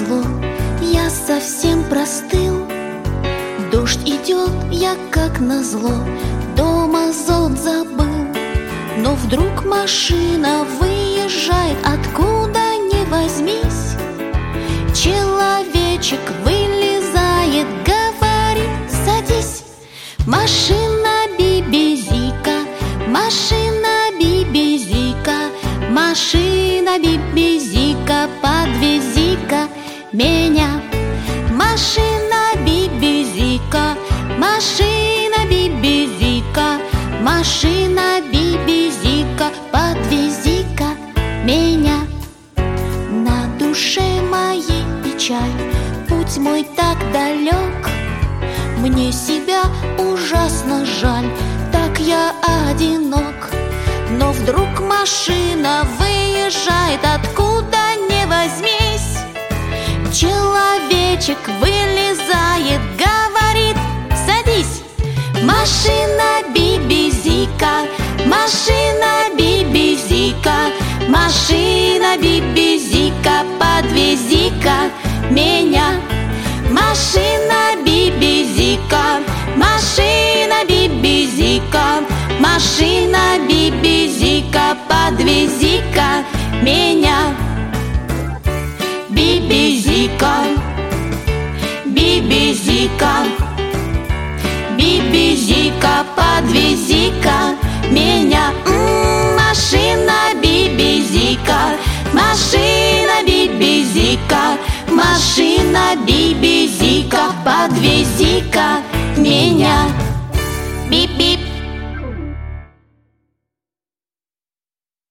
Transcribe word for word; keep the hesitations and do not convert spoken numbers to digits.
назло, я совсем простыл. Дождь идет, я как назло дома зонт забыл. Но вдруг машина выезжает, откуда ни возьмись. Человечек вылезает, говорит: садись. Машина бибизика, машина бибизика, машина бибизика, подвези-ка меня. Машина бибизика, машина бибизика, машина бибизика, подвези-ка меня. На душе моей печаль, путь мой так далек. Мне себя ужасно жаль, так я одинок. Но вдруг машина выезжает, откуда ни возьмись. Человечек вылезает, говорит: садись. Машина бибизика, машина бибизика, машина бибизика, подвези-ка меня. Машина бибизика, машина бибизика, машина бибизика, подвези-ка меня. Бибизика, бибизика, бибизика, подвези-ка меня. М-м, машина бибизика, машина бибизика, машина бибизика, подвези-ка меня.